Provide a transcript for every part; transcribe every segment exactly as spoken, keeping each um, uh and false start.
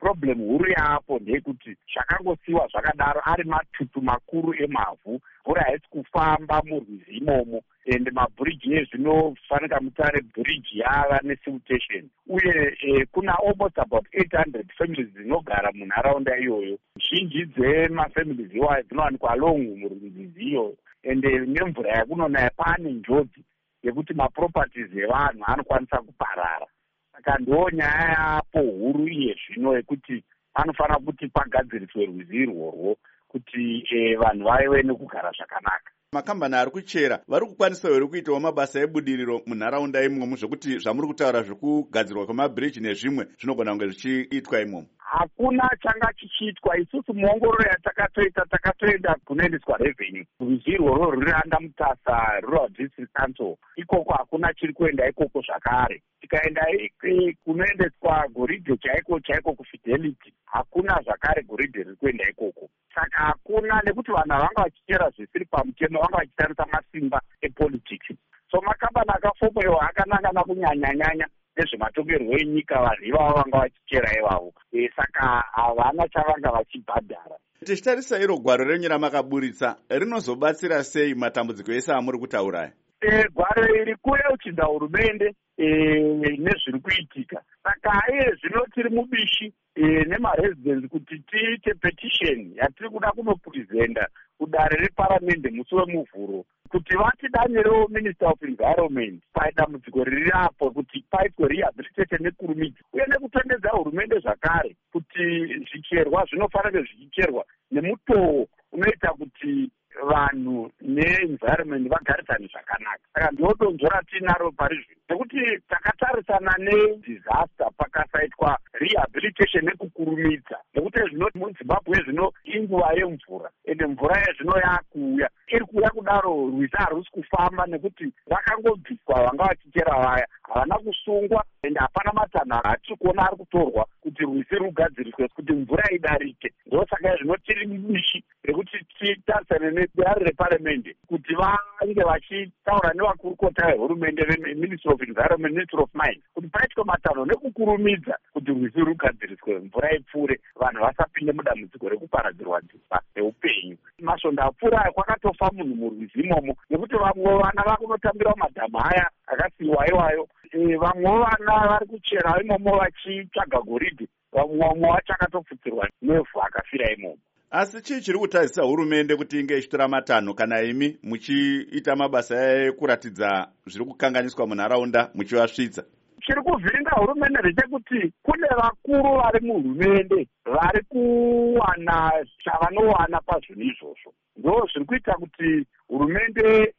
problem huru yaapo ndeyekuti zvakangosiyiwa zvakadaro ari matutu makuru emavhu, mvura haisi kufamba murwizi imomo, ende mabhiriji ezvinofanika mutare bhiriji yava nesiltation, uye e, kuna almost about eight hundred families dzinogara munharaunda iyoyo. Zhinji dzemafamilies iwayo dzinowanikwa along murwizi iyoyo, ende nemvura yakunonaya pane njodzi yekuti maproperties evanhu anokwanisa kuparara. Saka ndo nyaya yapo huru iye zvino yekuti panofanira kuti pagadziriswe rwizi irworwo kuti e, vanhu vaive nekugara zvakanaka. Makambani ari kuchera vari kukwanisa here kuitawo mabasa ebudiriro munharaunda imomo zvekuti zvamuri kutaura zvekugadzirwa kwemabhiriji nezvimwe zvinogona kunge zvichiitwa imomo? Hakuna changa chichiitwa. Isusu muongororo yatakatoita takatoenda kunoendeswa revenue. Rwizi irworwo rwuranda Mutasa Rural District Council, ikoko hakuna chiri kuenda ikoko zvakare. Tikaenda kunoendeswa goridhe chaiko chaiko kufidelity, hakuna zvakare goridhe riri kuenda ikoko. Saka hakuna, nekuti vanhu vanga vachichera zvisiri pamutemo, vanga vachitarisa masimba epolitics. So makambani akafomoiwa akanangana kunyanya-nyanya nezvematongerwo enyika, vanhu ivavo vanga vachichera ivavo. E, saka havana chavanga vachibhadhara. Tichitarisa iro gwaro renyu ramakaburitsa rinozobatsira sei matambudziko ese amuri kutauraya? E, gwaro iri kuyeuchidza hurumende e, nezviri kuitika. Saka iye zvino tiri mubishi e, nemaresidents kuti tiite petition yatiri kuda kunopurizenda kudare reparamende musi wemuvhuro kuti vatidanirewo Minister of Environment padambudziko riri apo, kuti paitwe rehabilitation nekurumidza, uye nekutendedza hurumende zvakare kuti zvicherwa zvinofanira zvichicherwa nemutoo unoita kuti vanhu neenvironment vagarisane zvakanaka. Saka ndodonzvo ratinaro pari zvino, nekuti takatarisana nedisaster pakasaitwa rehabilitation nekukurumidza, nekuti zvino muZimbabwe zvino inguva yemvura, ende mvura yezvino yakuuya, iri kuuya kudaro rwizi harusi kufamba nekuti vakangobviswa vanga vachichera vaya, havana kusungwa, ende hapana matanho atiri kuona ari kutorwa kuti rwizi rugadziriswe kuti mvura idarike. Ndosaka zvino tiri mubishi rekuti titarisane nedare reparamende kuti vange vachitaura nevakurukota vehurumende veMinistry of Environment, Ministry of Mines, kuti paitwe matanho nekukurumidza kuti rwizi rugadziriswe, mvura ipfuure, vanhu vasapinde mudambudziko rekuparadzirwa dzimba neupenyu. Masvondo apfuura kwakatofa munhu murwizi imomo, nekuti vamwe vana vakunotambira madhamu aya akasiyiwa iwayo. E, vamwe vana vari kuchera imomo vachitsvaga goridhe, vamwe vacho akatopfutsirwa nevhu akafira imomo. Asi chii chiri kutadzisa hurumende kuti inge ichitora matanho kana imi muchiita mabasa ekuratidza zviri kukanganiswa munharaunda muchivasvitsa? Chiri kuvhiringa hurumende ndechekuti kune vakuru vari muhurumende vari kuwana chavanowana pazvinhu izvozvo. Ndo zviri kuita kuti hurumende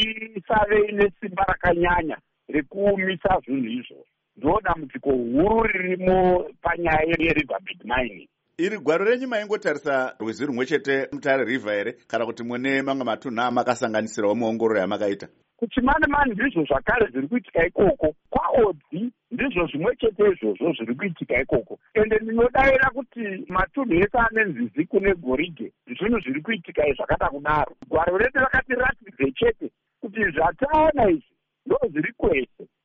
isave ine simba rakanyanya rekumisa zvinhu izvozvo. Ndo dambudziko huru ririmo panyaya yeriverbed mining. Iri gwaro renyu maingotarisa rwizi rumwe chete Mutare River here kana kuti mune mamwe matunhu amakasanganisirawo muongororo yamakaita? Kuchimani-mani ndizvo zvakare zviri kuitika ikoko, kwaodzi ndizvo zvimwe chete izvozvo zviri kuitika ikoko. Ende ndinodavira kuti matunhu ese ane nzizi kune goridhe zvinhu zviri kuitika zvakada kudaro. Gwaro redu rakati ratidze chete kuti zvataona izvi ndo zviri kwese.